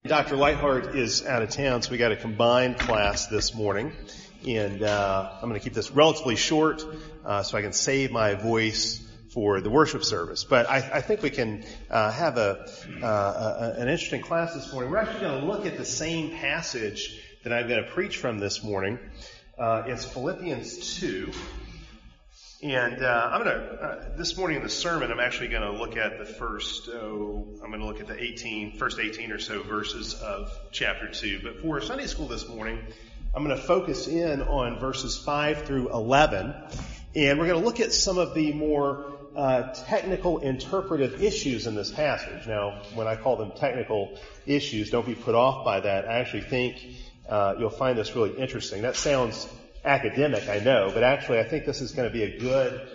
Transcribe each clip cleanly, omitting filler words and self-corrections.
Dr. Lightheart is out of town, so we got a combined class this morning. And I'm going to keep this relatively short so I can save my voice for the worship service. But I think we can have an interesting class this morning. We're actually going to look at the same passage that I'm going to preach from this morning. It's Philippians 2. And this morning in the sermon, I'm actually going to look at the first 18 or so verses of chapter 2. But for Sunday school this morning, I'm going to focus in on verses 5 through 11. And we're going to look at some of the more technical interpretive issues in this passage. Now, when I call them technical issues, don't be put off by that. I actually think you'll find this really interesting. That sounds academic, I know, but actually I think this is going to be a good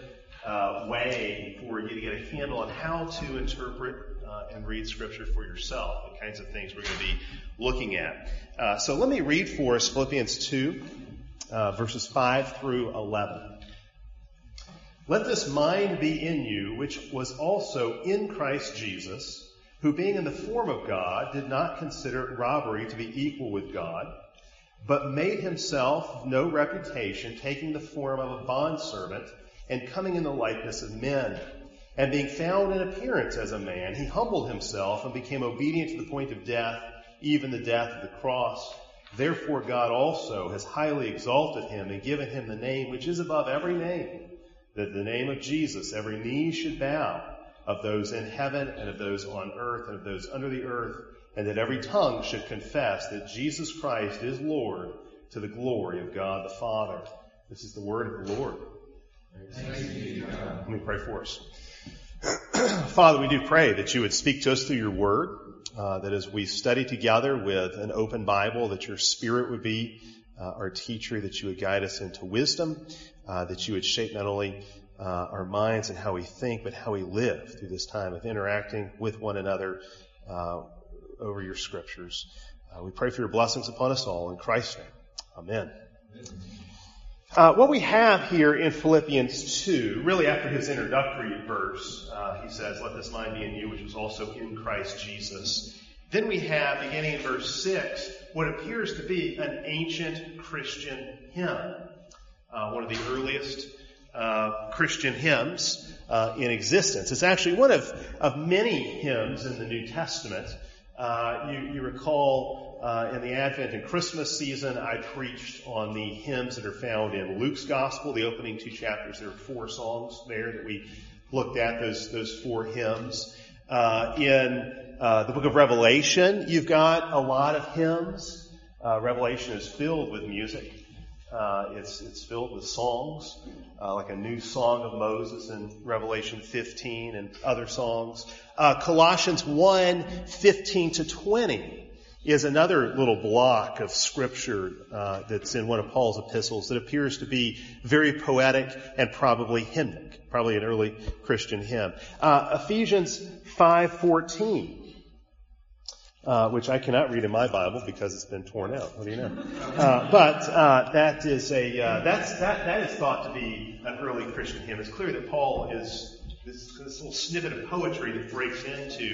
way for you to get a handle on how to interpret and read Scripture for yourself, the kinds of things we're going to be looking at. So let me read for us Philippians 2, verses 5 through 11. Let this mind be in you, which was also in Christ Jesus, who being in the form of God, did not consider robbery to be equal with God, but made himself of no reputation, taking the form of a bondservant, and coming in the likeness of men. And being found in appearance as a man, he humbled himself and became obedient to the point of death, even the death of the cross. Therefore God also has highly exalted him and given him the name which is above every name, that at the name of Jesus every knee should bow, of those in heaven and of those on earth and of those under the earth, and that every tongue should confess that Jesus Christ is Lord, to the glory of God the Father. This is the word of the Lord. Let me pray for us. Father, we do pray that you would speak to us through your word, that as we study together with an open Bible, that your Spirit would be our teacher, that you would guide us into wisdom, that you would shape not only our minds and how we think, but how we live through this time of interacting with one another over your scriptures. We pray for your blessings upon us all. In Christ's name, amen. What we have here in Philippians 2, really after his introductory verse, he says, let this mind be in you, which was also in Christ Jesus. Then we have, beginning in verse 6, what appears to be an ancient Christian hymn. One of the earliest Christian hymns in existence. It's actually one of many hymns in the New Testament. You recall in the Advent and Christmas season, I preached on the hymns that are found in Luke's Gospel, the opening 2 chapters. There are 4 songs there that we looked at, those 4 hymns. In the book of Revelation, you've got a lot of hymns. Revelation is filled with music. It's filled with songs, like a new song of Moses in Revelation 15 and other songs. Colossians 1:15-20 is another little block of scripture that's in one of Paul's epistles that appears to be very poetic and probably hymnic, probably an early Christian hymn. Ephesians 5:14. Which I cannot read in my Bible because it's been torn out. What do you know? But that is that is thought to be an early Christian hymn. It's clear that Paul is this little snippet of poetry that breaks into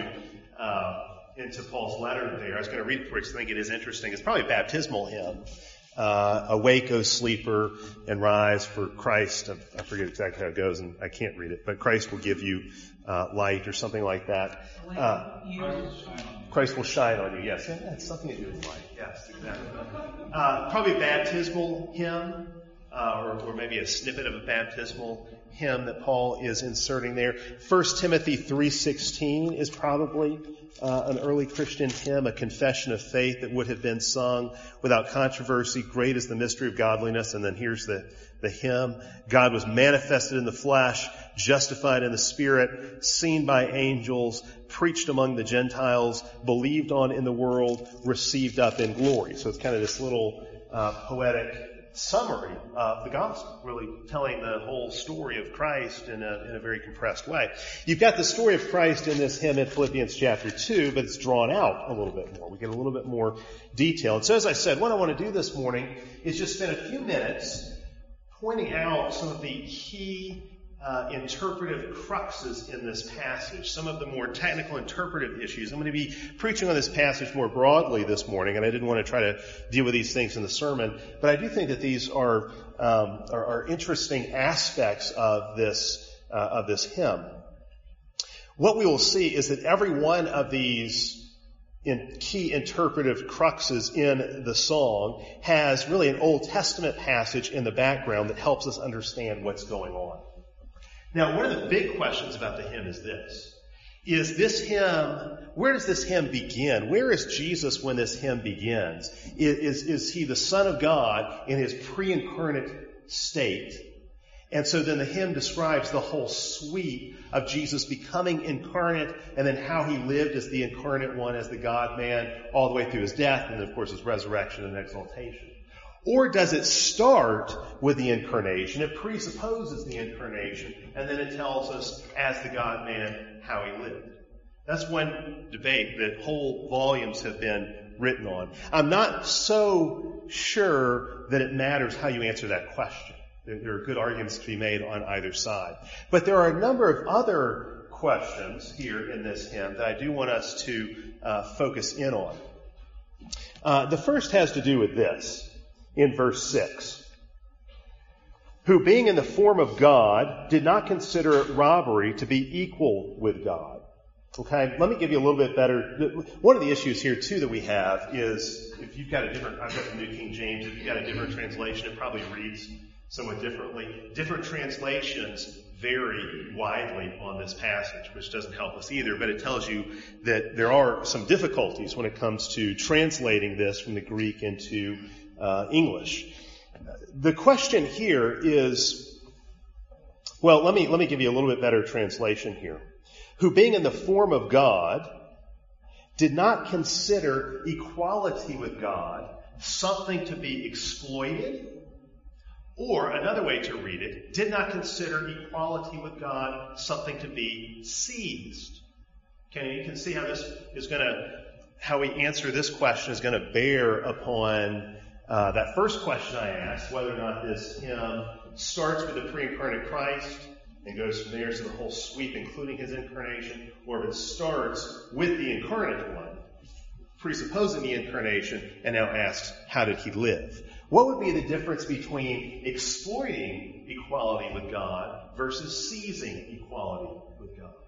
Paul's letter there. I was going to read it for you because I think it is interesting. It's probably a baptismal hymn. Awake, O sleeper, and rise, for Christ. I forget exactly how it goes, and I can't read it, but Christ will give you light or something like that. Christ will shine on you. Yes, it's something to do with light. Yes, exactly. Probably a baptismal hymn, or maybe a snippet of a baptismal hymn that Paul is inserting there. 1 Timothy 3:16 is probably an early Christian hymn, a confession of faith that would have been sung without controversy. Great is the mystery of godliness. And then here's the hymn. God was manifested in the flesh, justified in the Spirit, seen by angels, preached among the Gentiles, believed on in the world, received up in glory. So it's kind of this little poetic summary of the gospel, really telling the whole story of Christ in a very compressed way. You've got the story of Christ in this hymn in Philippians chapter 2, but it's drawn out a little bit more. We get a little bit more detail. And so as I said, what I want to do this morning is just spend a few minutes pointing out some of the key interpretive cruxes in this passage, some of the more technical interpretive issues. I'm going to be preaching on this passage more broadly this morning, and I didn't want to try to deal with these things in the sermon, but I do think that these are interesting aspects of this hymn. What we will see is that every one of these key interpretive cruxes in the song has really an Old Testament passage in the background that helps us understand what's going on. Now, one of the big questions about the hymn is this. Is this hymn, where does this hymn begin? Where is Jesus when this hymn begins? Is he the Son of God in his pre-incarnate state? And so then the hymn describes the whole suite of Jesus becoming incarnate and then how he lived as the incarnate one, as the God-man, all the way through his death and, of course, his resurrection and exaltation. Or does it start with the incarnation? It presupposes the incarnation, and then it tells us, as the God-man, how he lived. That's one debate that whole volumes have been written on. I'm not so sure that it matters how you answer that question. There are good arguments to be made on either side. But there are a number of other questions here in this hymn that I do want us to focus in on. The first has to do with this. In verse 6, who being in the form of God did not consider it robbery to be equal with God. Okay, let me give you a little bit better. One of the issues here too that we have is if you've got I've got the New King James, if you've got a different translation, it probably reads somewhat differently. Different translations vary widely on this passage, which doesn't help us either, but it tells you that there are some difficulties when it comes to translating this from the Greek into English. The question here is, well, let me give you a little bit better translation here. Who being in the form of God did not consider equality with God something to be exploited, or another way to read it, did not consider equality with God something to be seized. Okay, you can see how this is how we answer this question is going to bear upon that first question I asked, whether or not this hymn starts with the pre-incarnate Christ and goes from there to the whole sweep, including his incarnation, or if it starts with the incarnate one, presupposing the incarnation, and now asks, how did he live? What would be the difference between exploiting equality with God versus seizing equality with God?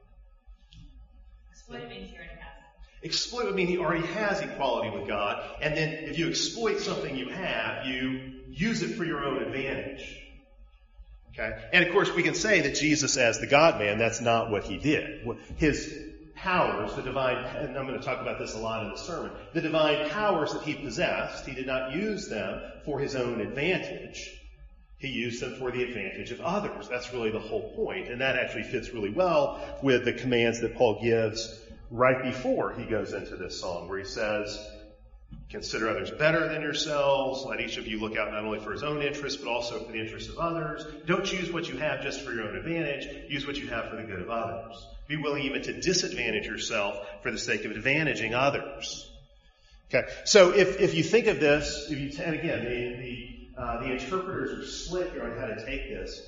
Exploit means you already have it. Exploit would mean he already has equality with God, and then if you exploit something you have, you use it for your own advantage. Okay? And of course, we can say that Jesus, as the God-man, that's not what he did. His powers, the divine, and I'm going to talk about this a lot in the sermon, the divine powers that he possessed, he did not use them for his own advantage. He used them for the advantage of others. That's really the whole point, and that actually fits really well with the commands that Paul gives right before he goes into this song, where he says, consider others better than yourselves. Let each of you look out not only for his own interests, but also for the interests of others. Don't use what you have just for your own advantage. Use what you have for the good of others. Be willing even to disadvantage yourself for the sake of advantaging others. Okay, so if you think of this, and again, the interpreters are split here on how to take this.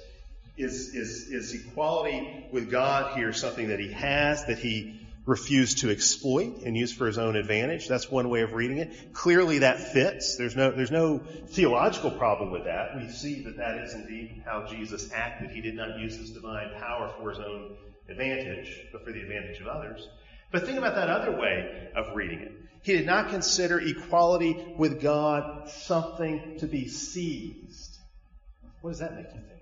Is equality with God here something that he has, that he refused to exploit and use for his own advantage? That's one way of reading it. Clearly that fits. There's no theological problem with that. We see that is indeed how Jesus acted. He did not use his divine power for his own advantage, but for the advantage of others. But think about that other way of reading it. He did not consider equality with God something to be seized. What does that make you think?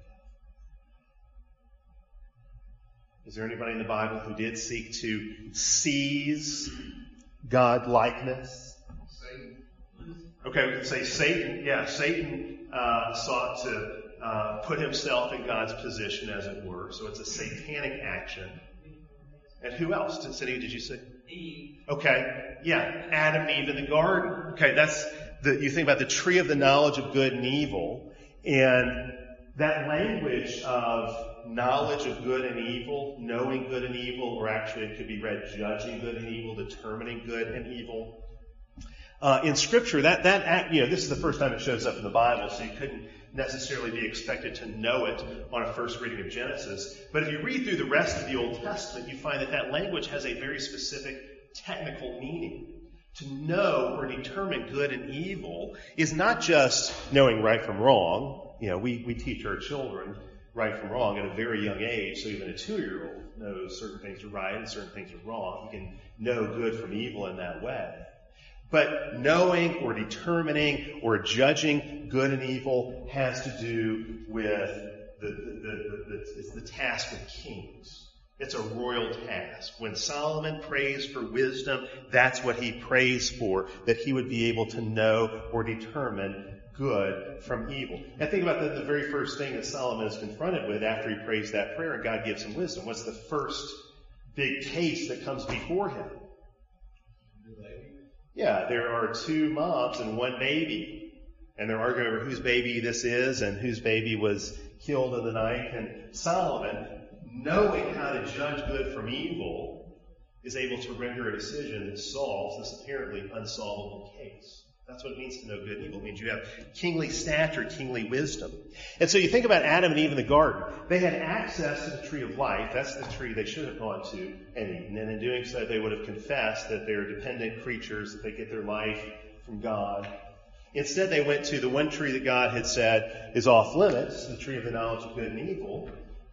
Is there anybody in the Bible who did seek to seize God-likeness? Satan. Okay, we can say Satan. Yeah, Satan sought to put himself in God's position, as it were. So it's a satanic action. And who else? Cindy, did you say? Eve. Okay, yeah, Adam and Eve in the garden. Okay, you think about the tree of the knowledge of good and evil, and that language of knowledge of good and evil, knowing good and evil, or actually it could be read judging good and evil, determining good and evil. In Scripture, that act, this is the first time it shows up in the Bible, so you couldn't necessarily be expected to know it on a first reading of Genesis. But if you read through the rest of the Old Testament, you find that language has a very specific technical meaning. To know or determine good and evil is not just knowing right from wrong. We teach our children right from wrong at a very young age, so even a 2-year-old knows certain things are right and certain things are wrong. You can know good from evil in that way. But knowing or determining or judging good and evil has to do with the task of kings. It's a royal task. When Solomon prays for wisdom, that's what he prays for, that he would be able to know or determine good from evil. And think about the very first thing that Solomon is confronted with after he prays that prayer and God gives him wisdom. What's the first big case that comes before him? Yeah, there are 2 moms and 1 baby. And they're arguing over whose baby this is and whose baby was killed in the night. And Solomon, knowing how to judge good from evil, is able to render a decision that solves this apparently unsolvable case. That's what it means to know good and evil. It means you have kingly stature, kingly wisdom. And so you think about Adam and Eve in the garden. They had access to the tree of life. That's the tree they should have gone to and eaten. And in doing so, they would have confessed that they're dependent creatures, that they get their life from God. Instead, they went to the one tree that God had said is off limits, the tree of the knowledge of good and evil.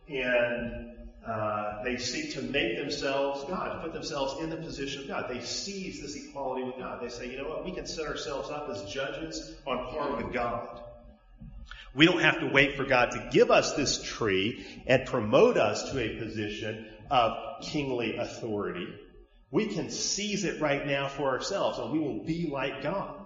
And they seek to make themselves God, to put themselves in the position of God. They seize this equality with God. They say, you know what, we can set ourselves up as judges on par with God. We don't have to wait for God to give us this tree and promote us to a position of kingly authority. We can seize it right now for ourselves, and we will be like God.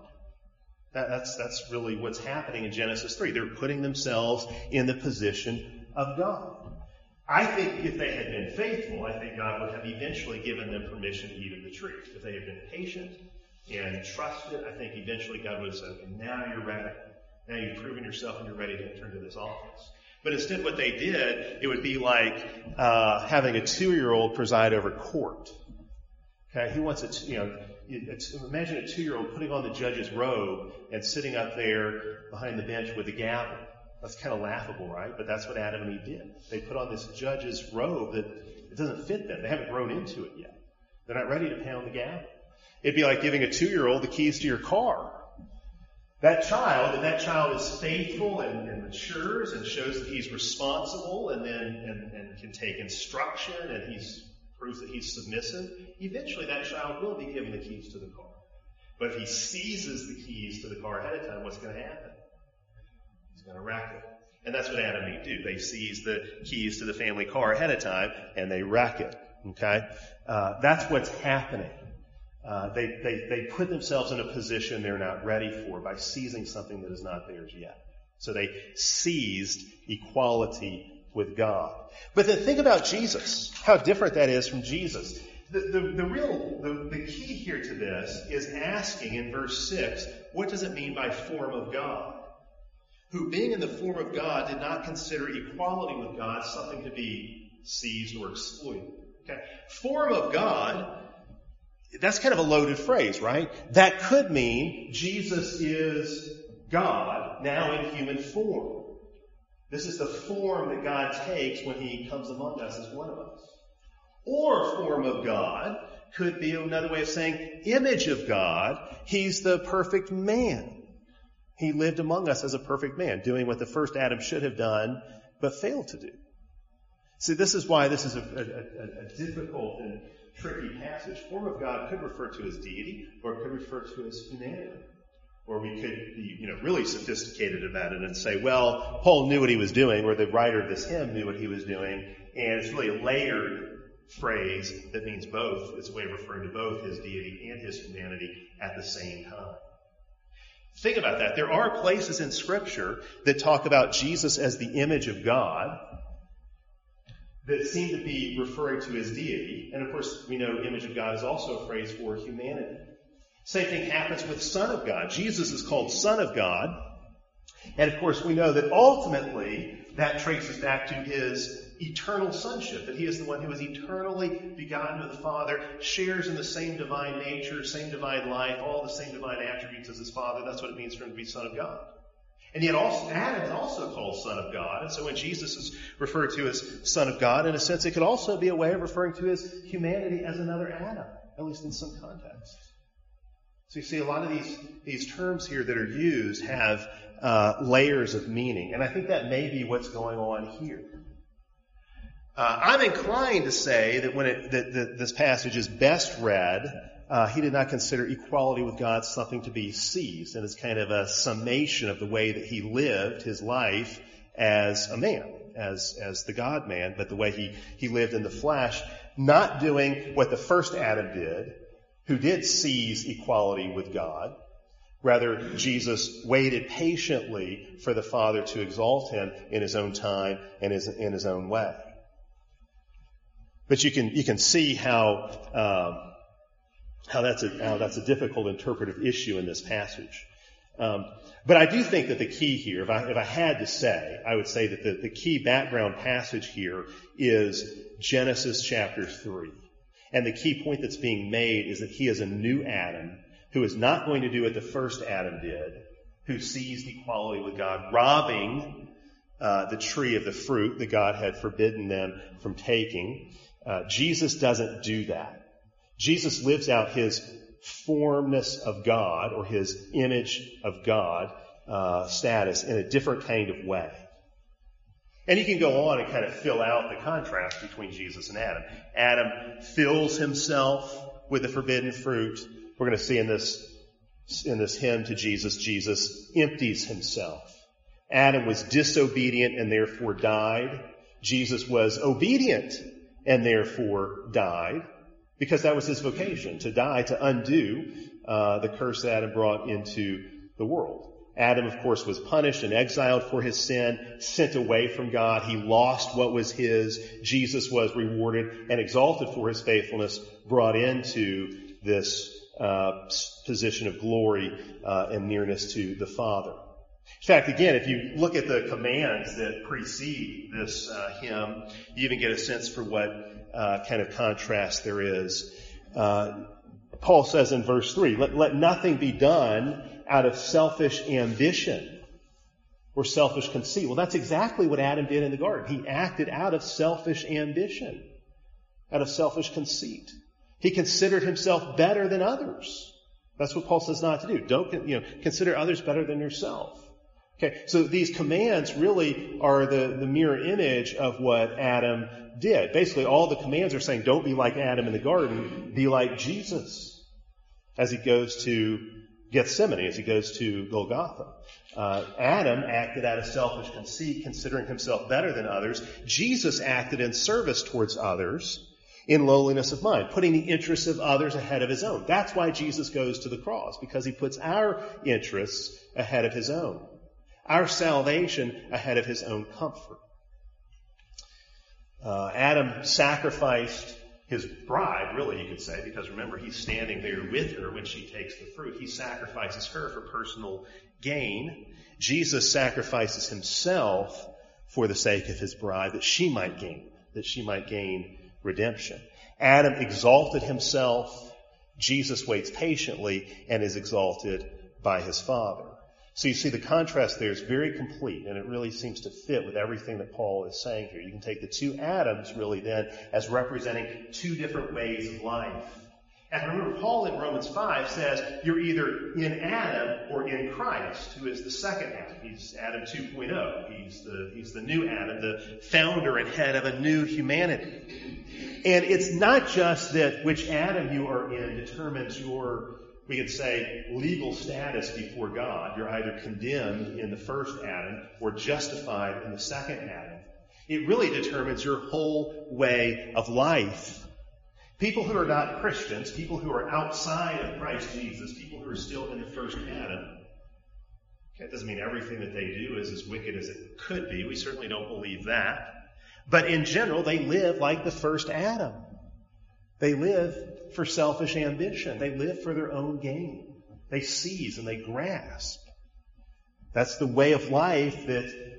That's really what's happening in Genesis 3. They're putting themselves in the position of God. I think if they had been faithful, I think God would have eventually given them permission to eat of the tree. If they had been patient and trusted, I think eventually God would have said, okay, now you're ready. Now you've proven yourself and you're ready to enter into this office. But instead what they did, it would be like having a 2-year-old preside over court. Okay, who wants imagine a 2-year-old putting on the judge's robe and sitting up there behind the bench with a gavel. That's kind of laughable, right? But that's what Adam and Eve did. They put on this judge's robe that it doesn't fit them. They haven't grown into it yet. They're not ready to pound the gavel. It'd be like giving a 2-year-old the keys to your car. That child is faithful and matures and shows that he's responsible and can take instruction and proves that he's submissive. Eventually that child will be given the keys to the car. But if he seizes the keys to the car ahead of time, what's going to happen? He's going to wreck it. And that's what Adam and Eve do. They seize the keys to the family car ahead of time and they wreck it. Okay? That's what's happening. They put themselves in a position they're not ready for by seizing something that is not theirs yet. So they seized equality with God. But then think about Jesus, how different that is from Jesus. The key here to this is asking in verse 6, what does it mean by form of God? Who being in the form of God did not consider equality with God something to be seized or exploited. Okay? Form of God, that's kind of a loaded phrase, right? That could mean Jesus is God now in human form. This is the form that God takes when he comes among us as one of us. Or form of God could be another way of saying image of God. He's the perfect man. He lived among us as a perfect man, doing what the first Adam should have done, but failed to do. See, this is why this is a difficult and tricky passage. Form of God could refer to his deity, or it could refer to his humanity. Or we could be, really sophisticated about it and say, well, Paul knew what he was doing, or the writer of this hymn knew what he was doing, and it's really a layered phrase that means both. It's a way of referring to both his deity and his humanity at the same time. Think about that. There are places in Scripture that talk about Jesus as the image of God that seem to be referring to his deity. And of course, we know image of God is also a phrase for humanity. Same thing happens with Son of God. Jesus is called Son of God. And of course, we know that ultimately that traces back to his eternal sonship, that he is the one who is eternally begotten of the Father, shares in the same divine nature, same divine life, all the same divine attributes as his Father. That's what it means for him to be Son of God. And yet also, Adam is also called Son of God. And so when Jesus is referred to as Son of God, in a sense, it could also be a way of referring to his humanity as another Adam, at least in some contexts. So you see, a lot of these terms here that are used have layers of meaning. And I think that may be what's going on here. I'm inclined to say that when that this passage is best read, he did not consider equality with God something to be seized, and it's kind of a summation of the way that he lived his life as a man, as the God-man, but the way he lived in the flesh, not doing what the first Adam did, who did seize equality with God. Rather, Jesus waited patiently for the Father to exalt him in his own time and in his own way. But you can see how that's a difficult interpretive issue in this passage. But I do think that the key here, if I had to say, I would say that the key background passage here is Genesis chapter 3. And the key point that's being made is that he is a new Adam who is not going to do what the first Adam did, who seized equality with God, robbing the tree of the fruit that God had forbidden them from taking. Jesus doesn't do that. Jesus lives out his formness of God, or his image of God status, in a different kind of way. And you can go on and kind of fill out the contrast between Jesus and Adam. Adam fills himself with the forbidden fruit. We're going to see in this hymn to Jesus, Jesus empties himself. Adam was disobedient and therefore died. Jesus was obedient and therefore died, because that was his vocation, to die, to undo the curse that Adam brought into the world. Adam, of course, was punished and exiled for his sin, sent away from God. He lost what was his. Jesus was rewarded and exalted for his faithfulness, brought into this position of glory and nearness to the Father. In fact, again, if you look at the commands that precede this hymn, you even get a sense for what kind of contrast there is. Paul says in verse 3, let nothing be done out of selfish ambition or selfish conceit. Well, that's exactly what Adam did in the garden. He acted out of selfish ambition, out of selfish conceit. He considered himself better than others. That's what Paul says not to do. Don't consider others better than yourself. Okay, so these commands really are the mirror image of what Adam did. Basically, all the commands are saying, don't be like Adam in the garden, be like Jesus as he goes to Gethsemane, as he goes to Golgotha. Adam acted out of selfish conceit, considering himself better than others. Jesus acted in service towards others in lowliness of mind, putting the interests of others ahead of his own. That's why Jesus goes to the cross, because he puts our interests ahead of his own. Our salvation ahead of his own comfort. Adam sacrificed his bride, really, you could say, because remember, he's standing there with her when she takes the fruit. He sacrifices her for personal gain. Jesus sacrifices himself for the sake of his bride, that she might gain redemption. Adam exalted himself. Jesus waits patiently and is exalted by his Father. So you see, the contrast there is very complete, and it really seems to fit with everything that Paul is saying here. You can take the two Adams, really, then, as representing two different ways of life. And remember, Paul in Romans 5 says, you're either in Adam or in Christ, who is the second Adam. He's Adam 2.0. He's the new Adam, the founder and head of a new humanity. And it's not just that which Adam you are in determines your, we could say, legal status before God. You're either condemned in the first Adam or justified in the second Adam. It really determines your whole way of life. People who are not Christians, people who are outside of Christ Jesus, people who are still in the first Adam, okay, it doesn't mean everything that they do is as wicked as it could be. We certainly don't believe that. But in general, they live like the first Adam. They live for selfish ambition. They live for their own gain. They seize and they grasp. That's the way of life that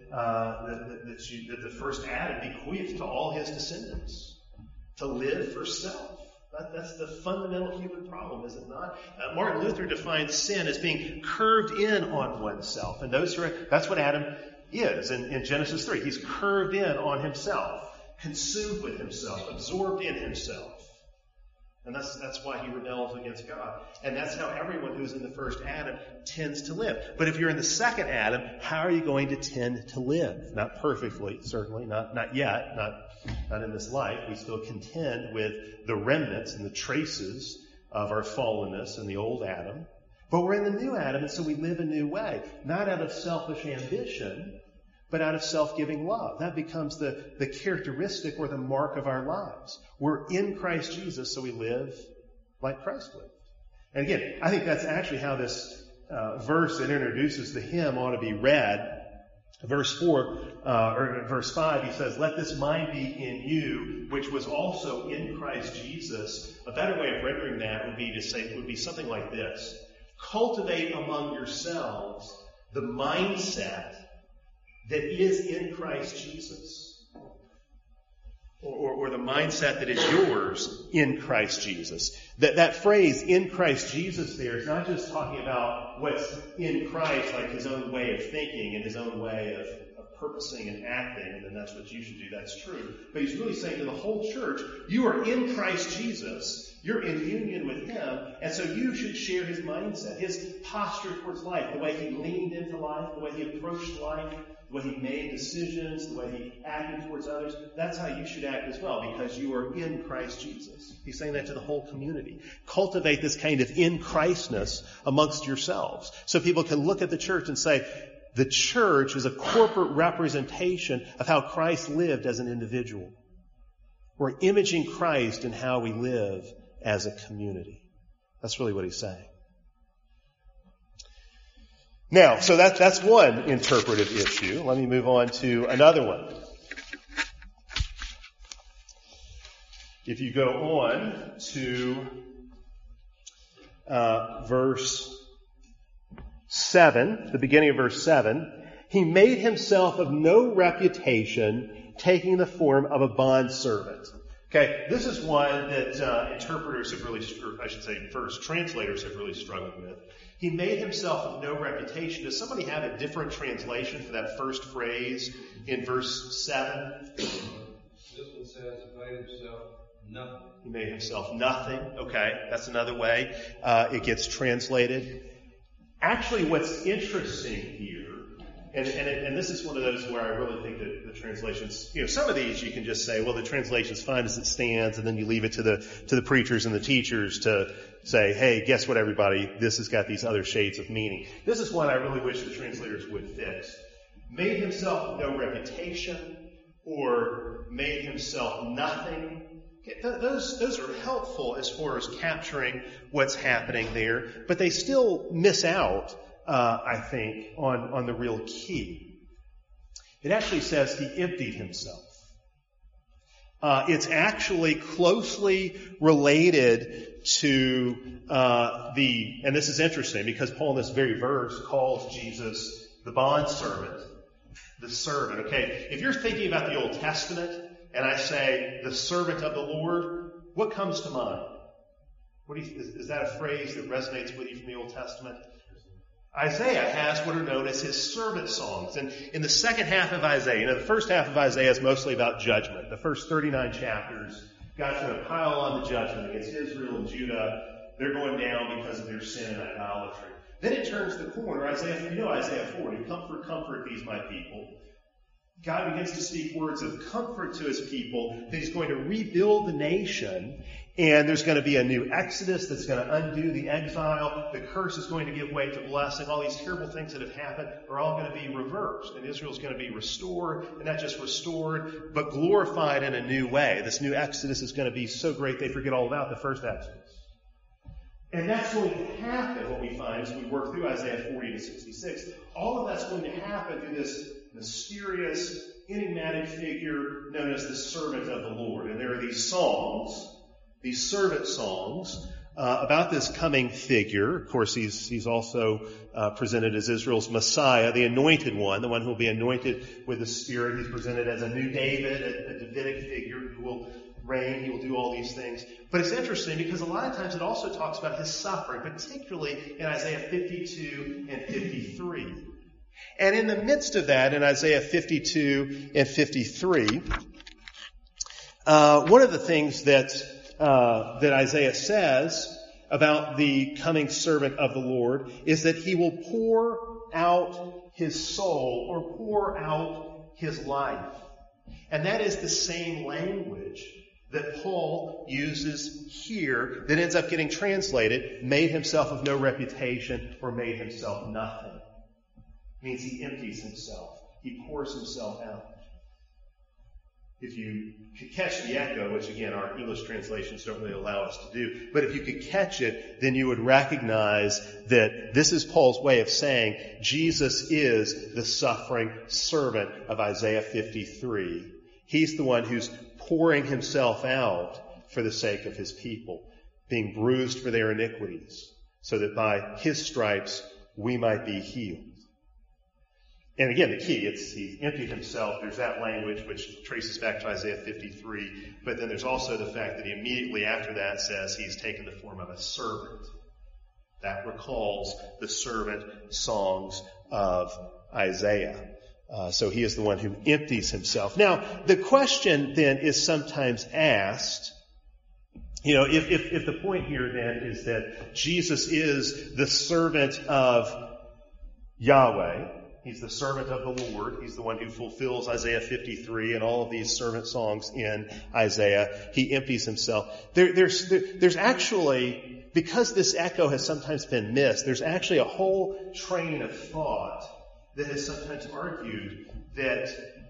that the first Adam bequeathed to all his descendants, to live for self. That's the fundamental human problem, is it not? Martin Luther defines sin as being curved in on oneself. And that's what Adam is in Genesis 3. He's curved in on himself, consumed with himself, absorbed in himself. And that's why he rebels against God. And that's how everyone who's in the first Adam tends to live. But if you're in the second Adam, how are you going to tend to live? Not perfectly, certainly, not yet, not in this life. We still contend with the remnants and the traces of our fallenness in the old Adam. But we're in the new Adam, and so we live a new way. Not out of selfish ambition, but out of self-giving love. That becomes the characteristic or the mark of our lives. We're in Christ Jesus, so we live like Christ lived. And again, I think that's actually how this verse that introduces the hymn ought to be read. Verse 5, he says, "Let this mind be in you, which was also in Christ Jesus." A better way of rendering that would be something like this: cultivate among yourselves the mindset that is in Christ Jesus. Or the mindset that is yours in Christ Jesus. That phrase, in Christ Jesus, there is not just talking about what's in Christ, like his own way of thinking and his own way of purposing and acting, and then that's what you should do. That's true. But he's really saying to the whole church, you are in Christ Jesus. You're in union with him, and so you should share his mindset, his posture towards life, the way he leaned into life, the way he approached life, the way he made decisions, the way he acted towards others. That's how you should act as well, because you are in Christ Jesus. He's saying that to the whole community. Cultivate this kind of in Christness amongst yourselves, so people can look at the church and say, the church is a corporate representation of how Christ lived as an individual. We're imaging Christ in how we live as a community. That's really what he's saying. Now, so that's one interpretive issue. Let me move on to another one. If you go on to verse 7, the beginning of verse 7, he made himself of no reputation, taking the form of a bondservant. Okay, this is one that interpreters have really, or I should say first translators have really struggled with. He made himself of no reputation. Does somebody have a different translation for that first phrase in verse 7? This one says he made himself nothing. He made himself nothing. Okay, that's another way it gets translated. Actually, what's interesting here, and this is one of those where I really think that the translations, some of these you can just say, well, the translation's fine as it stands, and then you leave it to the preachers and the teachers to say, hey, guess what, everybody? This has got these other shades of meaning. This is one I really wish the translators would fix. Made himself no reputation, or made himself nothing. Those are helpful as far as capturing what's happening there, but they still miss out, I think, on the real key. It actually says he emptied himself. It's actually closely related to and this is interesting because Paul in this very verse calls Jesus the bondservant, the servant. Okay, if you're thinking about the Old Testament, and I say, the servant of the Lord, what comes to mind? Is that a phrase that resonates with you from the Old Testament? Isaiah has what are known as his servant songs. And in the second half of Isaiah, the first half of Isaiah is mostly about judgment. The first 39 chapters, God's going to pile on the judgment against Israel and Judah. They're going down because of their sin and idolatry. Then it turns the corner. Isaiah 40, comfort these my people. God begins to speak words of comfort to his people, that he's going to rebuild the nation, and there's going to be a new exodus that's going to undo the exile. The curse is going to give way to blessing. All these terrible things that have happened are all going to be reversed, and Israel's going to be restored, and not just restored, but glorified in a new way. This new exodus is going to be so great they forget all about the first exodus. And that's going to happen, what we find as we work through Isaiah 40 to 66. All of that's going to happen through this mysterious, enigmatic figure known as the servant of the Lord. And there are these songs, these servant songs, about this coming figure. Of course, he's also presented as Israel's Messiah, the anointed one, the one who will be anointed with the Spirit. He's presented as a new David, a Davidic figure who will reign. He will do all these things. But it's interesting because a lot of times it also talks about his suffering, particularly in Isaiah 52 and 53. And in the midst of that, in Isaiah 52 and 53, one of the things that Isaiah says about the coming servant of the Lord is that he will pour out his soul or pour out his life. And that is the same language that Paul uses here that ends up getting translated, made himself of no reputation or made himself nothing. It means he empties himself. He pours himself out. If you could catch the echo, which again our English translations don't really allow us to do, but if you could catch it, then you would recognize that this is Paul's way of saying Jesus is the suffering servant of Isaiah 53. He's the one who's pouring himself out for the sake of his people, being bruised for their iniquities, so that by his stripes we might be healed. And again, the key, he emptied himself. There's that language which traces back to Isaiah 53. But then there's also the fact that he immediately after that says he's taken the form of a servant. That recalls the servant songs of Isaiah. So he is the one who empties himself. Now, the question then is sometimes asked, if the point here then is that Jesus is the servant of Yahweh, he's the servant of the Lord. He's the one who fulfills Isaiah 53 and all of these servant songs in Isaiah. He empties himself. There's actually, because this echo has sometimes been missed, there's actually a whole train of thought that has sometimes argued that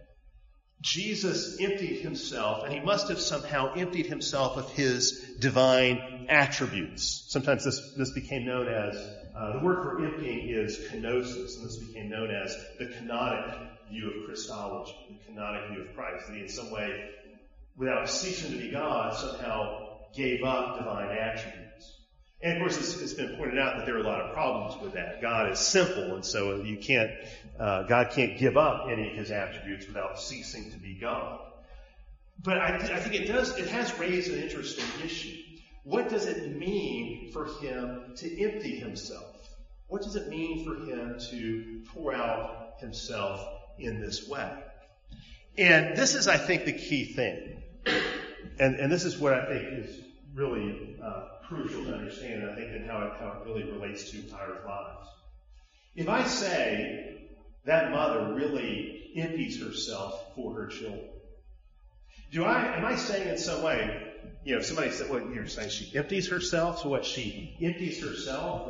Jesus emptied himself, and he must have somehow emptied himself of his divine attributes. Sometimes this became known as, the word for emptying is kenosis, and this became known as the canonic view of Christology, the canonic view of Christ, that he in some way, without ceasing to be God, somehow gave up divine attributes. And of course, it's been pointed out that there are a lot of problems with that. God is simple, and so God can't give up any of his attributes without ceasing to be God. But I think it has raised an interesting issue. What does it mean for him to empty himself? What does it mean for him to pour out himself in this way? And this is, I think, the key thing. And this is what I think is really crucial to understand, and I think and how it really relates to our lives. If I say that mother really empties herself for her children, am I saying in some way, if somebody said, well, you're saying she empties herself, so what, she empties herself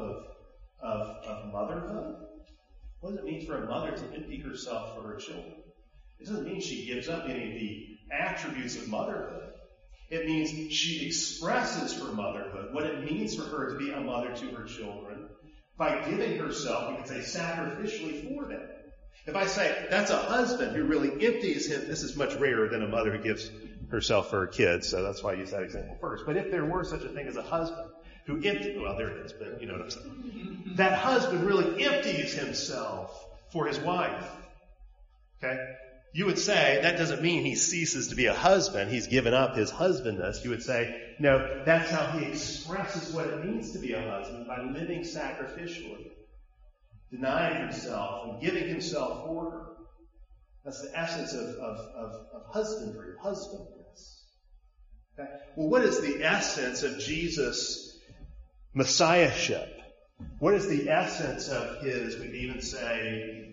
of motherhood? What does it mean for a mother to empty herself for her children? It doesn't mean she gives up any of the attributes of motherhood. It means she expresses her motherhood, what it means for her to be a mother to her children, by giving herself, we can say, sacrificially for them. If I say that's a husband who really empties him, this is much rarer than a mother who gives herself for her kids, so that's why I use that example first. But if there were such a thing as a husband who emptied, well, there it is, but you know what I'm saying. That husband really empties himself for his wife. Okay? You would say that doesn't mean he ceases to be a husband. He's given up his husbandness. You would say, no, that's how he expresses what it means to be a husband, by living sacrificially, denying himself and giving himself for her. That's the essence of husbandry, husbandness. Okay? Well, what is the essence of Jesus' messiahship? What is the essence of his, we'd even say,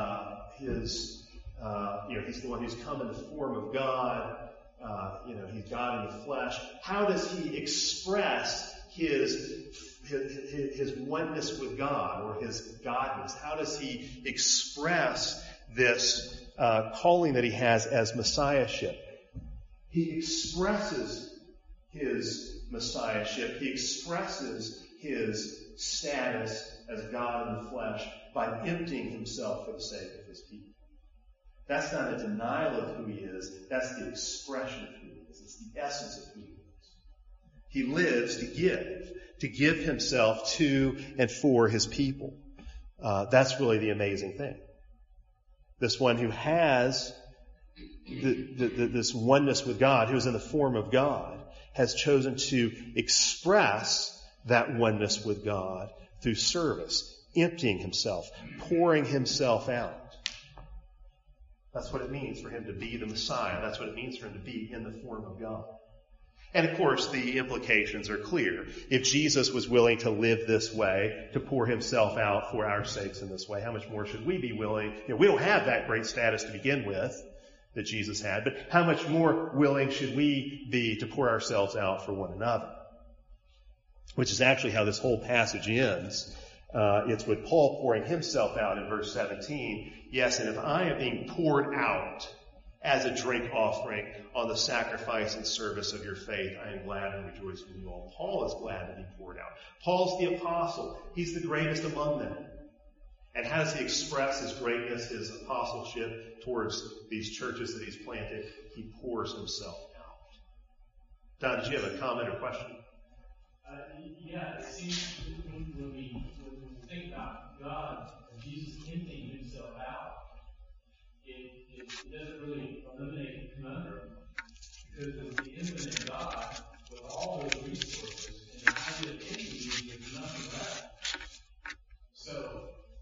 he's the one who's come in the form of God. He's God in the flesh. How does he express his oneness with God, or his godness? How does he express this calling that he has as messiahship? He expresses his messiahship. He expresses his status as God in the flesh by emptying himself for the sake of his people. That's not a denial of who he is. That's the expression of who he is. It's the essence of who he is. He lives to give himself to and for his people. That's really the amazing thing. This one who has this oneness with God, who is in the form of God, has chosen to express that oneness with God through service, emptying himself, pouring himself out. That's what it means for him to be the Messiah. That's what it means for him to be in the form of God. And of course, the implications are clear. If Jesus was willing to live this way, to pour himself out for our sakes in this way, how much more should we be willing? We don't have that great status to begin with that Jesus had, but how much more willing should we be to pour ourselves out for one another? Which is actually how this whole passage ends. It's with Paul pouring himself out in verse 17. Yes, and if I am being poured out as a drink offering on the sacrifice and service of your faith, I am glad and rejoice with you all. Paul is glad to be poured out. Paul's the apostle. He's the greatest among them. And how does he express his greatness, his apostleship towards these churches that he's planted? He pours himself out. Don, did you have a comment or question? Yeah, it seems when we think about God and Jesus emptying himself out, it doesn't really eliminate the conundrum, because of the infinite God with all those resources, and the idea of emptying, there's nothing left. So,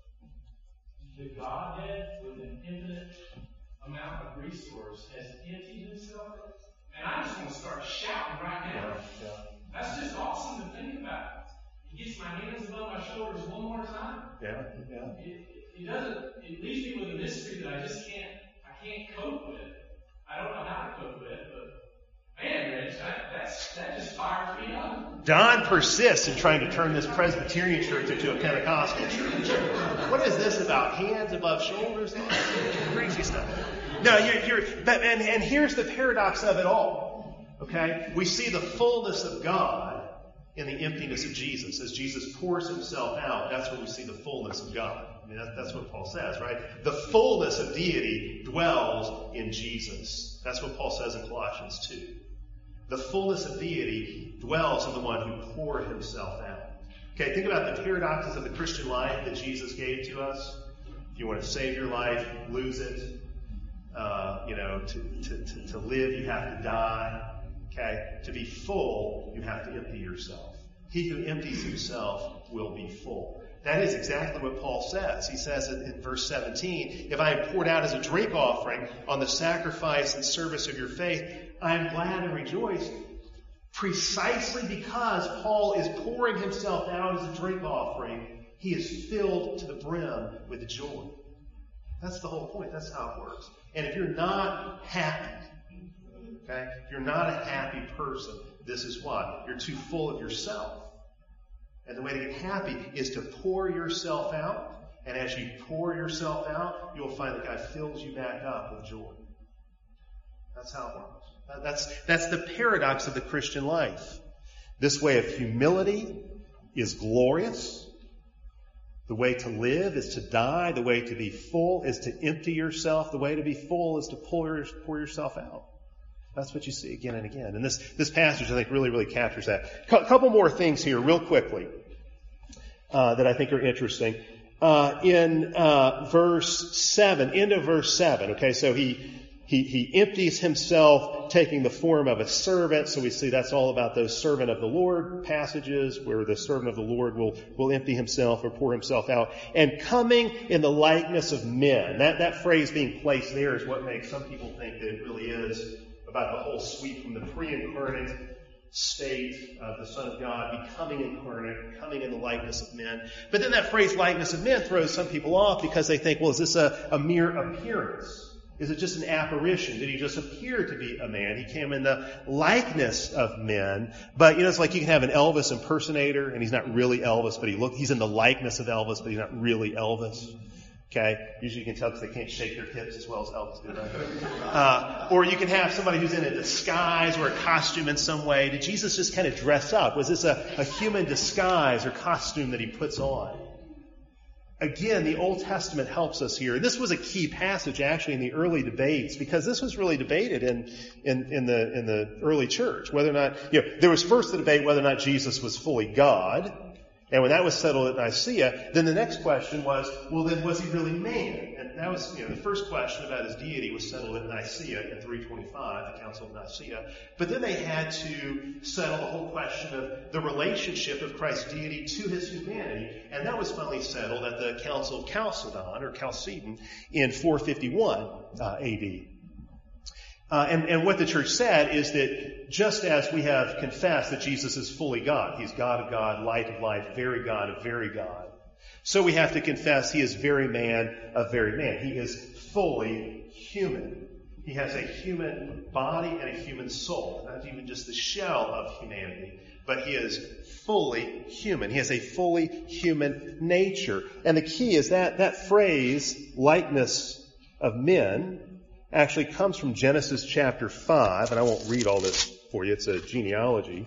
the Godhead with an infinite amount of resource has emptied himself, and I just want to start shouting right now. Yeah. That's just awesome to think about. He gets my hands above my shoulders one more time. Yeah. It doesn't, it leaves me with a mystery that I can't cope with. I don't know how to cope with it, but man, Rich, that just fires me up. Don persists in trying to turn this Presbyterian church into a Pentecostal church. What is this about hands above shoulders? Crazy stuff. No, and here's the paradox of it all. Okay? We see the fullness of God in the emptiness of Jesus. As Jesus pours himself out, that's when we see the fullness of God. I mean, that's what Paul says, right? The fullness of deity dwells in Jesus. That's what Paul says in Colossians 2. The fullness of deity dwells in the one who poured himself out. Okay, think about the paradoxes of the Christian life that Jesus gave to us. If you want to save your life, lose it. To live, you have to die. Okay? To be full, you have to empty yourself. He who empties himself will be full. That is exactly what Paul says. He says in verse 17, if I am poured out as a drink offering on the sacrifice and service of your faith, I am glad and rejoice. Precisely because Paul is pouring himself out as a drink offering, he is filled to the brim with joy. That's the whole point. That's how it works. And if you're not happy, okay, if you're not a happy person, this is why. You're too full of yourself. And the way to get happy is to pour yourself out. And as you pour yourself out, you'll find that God fills you back up with joy. That's how it works. That's the paradox of the Christian life. This way of humility is glorious. The way to live is to die. The way to be full is to empty yourself. The way to be full is to pour yourself out. That's what you see again and again. And this passage, I think, really, really captures that. A couple more things here real quickly that I think are interesting. In verse 7, end of verse 7, okay, so he empties himself, taking the form of a servant. So we see that's all about those servant of the Lord passages where the servant of the Lord will empty himself or pour himself out. And coming in the likeness of men. That phrase being placed there is what makes some people think that it really is about the whole sweep from the pre-incarnate state of the Son of God becoming incarnate, coming in the likeness of men. But then that phrase likeness of men throws some people off because they think, well, is this a mere appearance? Is it just an apparition? Did he just appear to be a man? He came in the likeness of men. But, it's like you can have an Elvis impersonator, and he's not really Elvis, but he's in the likeness of Elvis, but he's not really Elvis. Okay? Usually you can tell because they can't shake their hips as well as Elvis did, right? Or you can have somebody who's in a disguise or a costume in some way. Did Jesus just kind of dress up? Was this a human disguise or costume that he puts on? Again, the Old Testament helps us here. This was a key passage actually in the early debates, because this was really debated in the early church. Whether or not, there was first the debate whether or not Jesus was fully God. And when that was settled at Nicaea, then the next question was, well, then was he really man? And that was, the first question about his deity was settled at Nicaea in 325, the Council of Nicaea. But then they had to settle the whole question of the relationship of Christ's deity to his humanity. And that was finally settled at the Council of Chalcedon in 451 AD. And what the church said is that just as we have confessed that Jesus is fully God, he's God of God, light of light, very God of very God, so we have to confess he is very man of very man. He is fully human. He has a human body and a human soul, not even just the shell of humanity, but he is fully human. He has a fully human nature. And the key is that phrase, likeness of men, actually comes from Genesis chapter 5, and I won't read all this for you. It's a genealogy.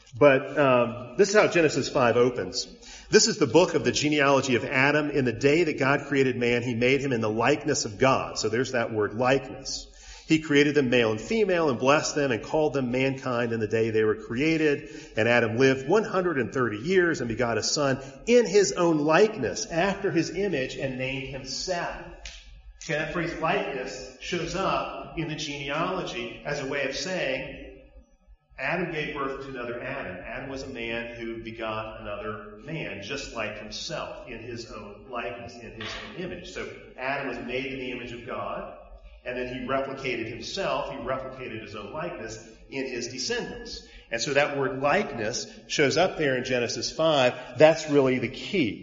But this is how Genesis 5 opens. This is the book of the genealogy of Adam. In the day that God created man, he made him in the likeness of God. So there's that word, likeness. He created them male and female and blessed them and called them mankind in the day they were created. And Adam lived 130 years and begot a son in his own likeness, after his image, and named him Seth. Okay, that phrase likeness shows up in the genealogy as a way of saying Adam gave birth to another Adam. Adam was a man who begot another man, just like himself, in his own likeness, in his own image. So Adam was made in the image of God, and then he replicated himself, he replicated his own likeness in his descendants. And so that word likeness shows up there in Genesis 5. That's really the key.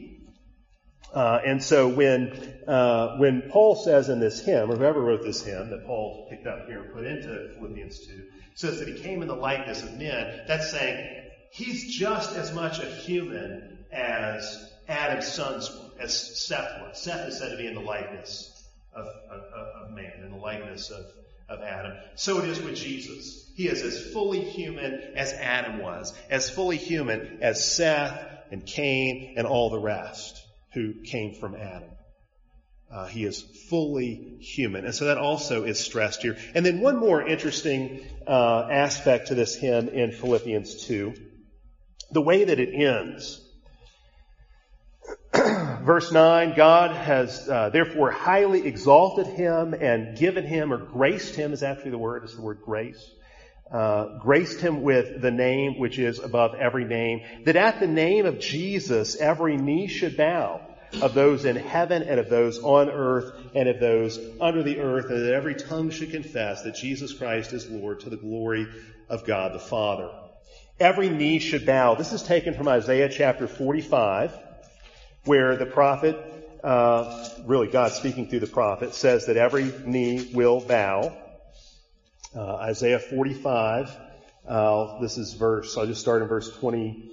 And so when Paul says in this hymn, or whoever wrote this hymn that Paul picked up here and put into Philippians 2, says that he came in the likeness of men, that's saying he's just as much a human as Adam's sons were, as Seth was. Seth is said to be in the likeness of man, in the likeness of Adam. So it is with Jesus. He is as fully human as Adam was, as fully human as Seth and Cain and all the rest who came from Adam. He is fully human. And so that also is stressed here. And then one more interesting aspect to this hymn in Philippians 2, the way that it ends. Verse 9, God has therefore highly exalted him and given him, or graced him is actually the word, it's the word grace. Graced him with the name which is above every name, that at the name of Jesus every knee should bow, of those in heaven and of those on earth and of those under the earth, and that every tongue should confess that Jesus Christ is Lord, to the glory of God the Father. Every knee should bow. This is taken from Isaiah chapter 45, where the prophet, really God speaking through the prophet, says that every knee will bow. Isaiah 45, this is I'll just start in verse 20,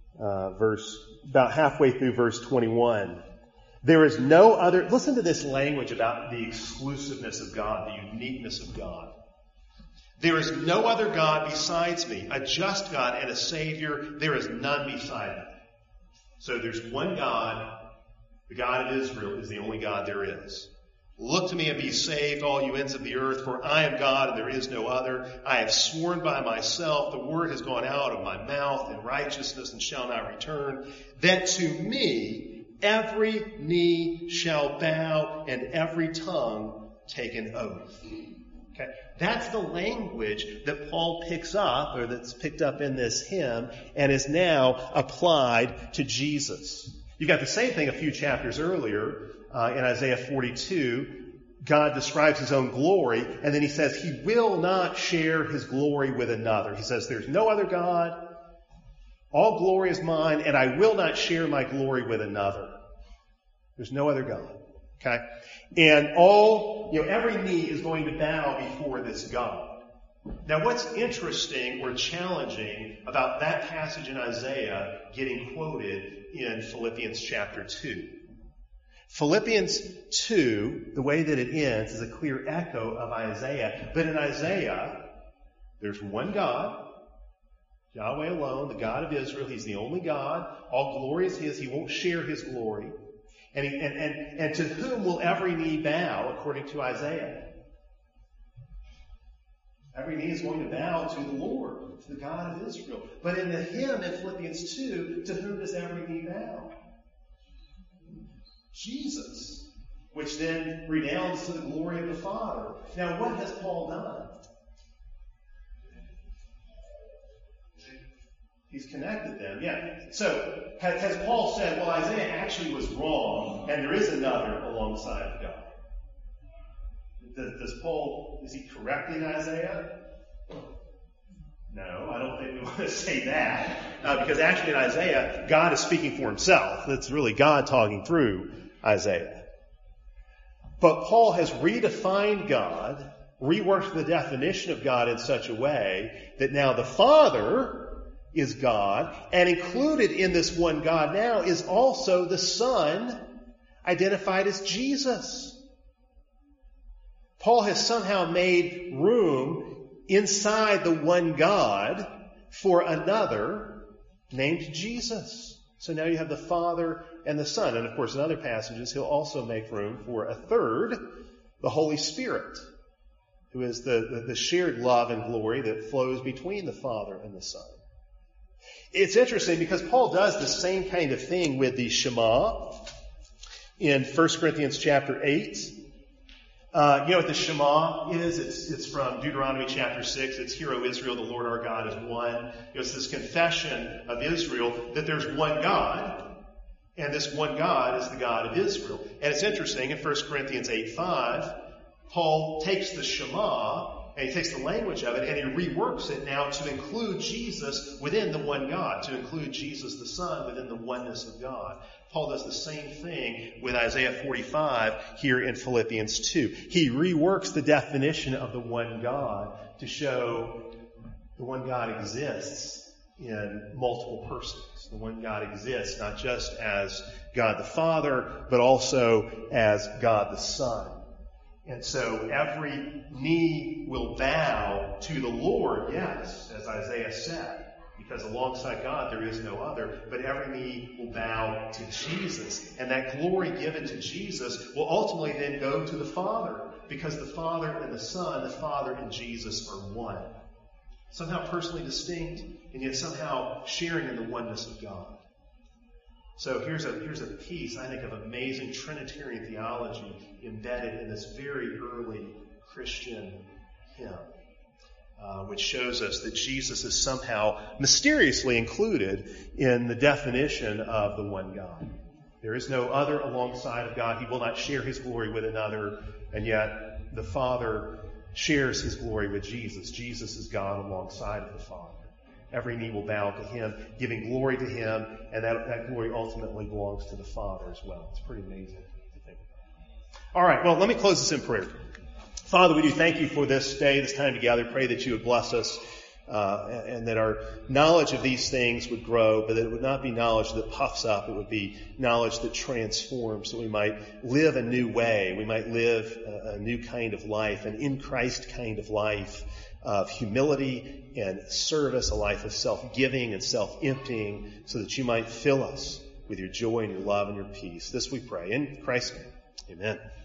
about halfway through verse 21. There is no other, listen to this language about the exclusiveness of God, the uniqueness of God. There is no other God besides me, a just God and a Savior. There is none beside me. So there's one God. The God of Israel is the only God there is. Look to me and be saved, all you ends of the earth, for I am God and there is no other. I have sworn by myself, the word has gone out of my mouth in righteousness and shall not return, that to me every knee shall bow and every tongue take an oath. Okay? That's the language that Paul picks up, or that's picked up in this hymn, and is now applied to Jesus. You got the same thing a few chapters earlier in Isaiah 42. God describes his own glory, and then he says he will not share his glory with another. He says there's no other God. All glory is mine, and I will not share my glory with another. There's no other God. Okay? And every knee is going to bow before this God. Now, what's interesting or challenging about that passage in Isaiah getting quoted in Philippians chapter 2? Philippians 2, the way that it ends, is a clear echo of Isaiah. But in Isaiah, there's one God, Yahweh alone, the God of Israel. He's the only God. All glory is his. He won't share his glory. And to whom will every knee bow, according to Isaiah? Every knee is going to bow to the Lord, to the God of Israel. But in the hymn in Philippians 2, to whom does every knee bow? Jesus, which then redounds to the glory of the Father. Now, what has Paul done? He's connected them, yeah. So, has Paul said, well, Isaiah actually was wrong, and there is another alongside of God? Does Paul, is he correcting Isaiah? No, I don't think we want to say that. Because actually in Isaiah, God is speaking for himself. It's really God talking through Isaiah. But Paul has redefined God, reworked the definition of God in such a way that now the Father is God, and included in this one God now is also the Son, identified as Jesus. Paul has somehow made room inside the one God for another named Jesus. So now you have the Father and the Son. And of course, in other passages, he'll also make room for a third, the Holy Spirit, who is the shared love and glory that flows between the Father and the Son. It's interesting because Paul does the same kind of thing with the Shema in 1 Corinthians chapter 8. You know what the Shema is? It's from Deuteronomy chapter 6. It's, Hear, O Israel, the Lord our God is one. It's this confession of Israel that there's one God, and this one God is the God of Israel. And it's interesting, in 1 Corinthians 8:5, Paul takes the Shema, and he takes the language of it, and he reworks it now to include Jesus within the one God, to include Jesus the Son within the oneness of God. Paul does the same thing with Isaiah 45 here in Philippians 2. He reworks the definition of the one God to show the one God exists in multiple persons. The one God exists not just as God the Father, but also as God the Son. And so every knee will bow to the Lord, yes, as Isaiah said, because alongside God there is no other, but every knee will bow to Jesus. And that glory given to Jesus will ultimately then go to the Father, because the Father and the Son, the Father and Jesus are one. Somehow personally distinct, and yet somehow sharing in the oneness of God. So here's a piece, I think, of amazing Trinitarian theology embedded in this very early Christian hymn, which shows us that Jesus is somehow mysteriously included in the definition of the one God. There is no other alongside of God. He will not share his glory with another, and yet the Father shares his glory with Jesus. Jesus is God alongside of the Father. Every knee will bow to him, giving glory to him, and that glory ultimately belongs to the Father as well. It's pretty amazing to think about. All right, well, let me close this in prayer. Father, we do thank you for this day, this time together. Pray that you would bless us, and that our knowledge of these things would grow, but that it would not be knowledge that puffs up. It would be knowledge that transforms, so we might live a new way. We might live a new kind of life, an in Christ kind of life, of humility and service, a life of self-giving and self-emptying, so that you might fill us with your joy and your love and your peace. This we pray in Christ's name. Amen.